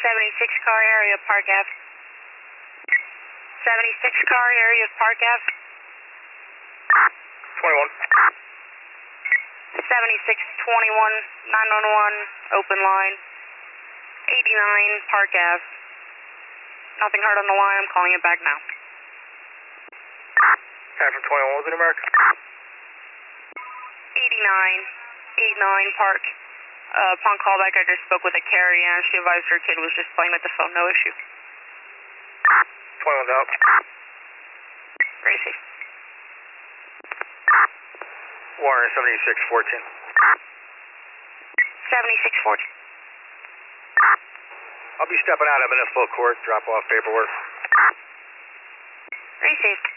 76 car area of Park Ave. 76 car area of Park Ave. 21. 7621, 911, open line. 89 Park Ave. Nothing heard on the line, I'm calling it back now. Guy from 21, was it America? 89 Park. Upon callback, I just spoke with a carrier and she advised her kid was just playing with the phone, no issue. 21's out. Very safe. Warner 7614. 7614. I'll be stepping out of municipal court, drop off paperwork. Very safe.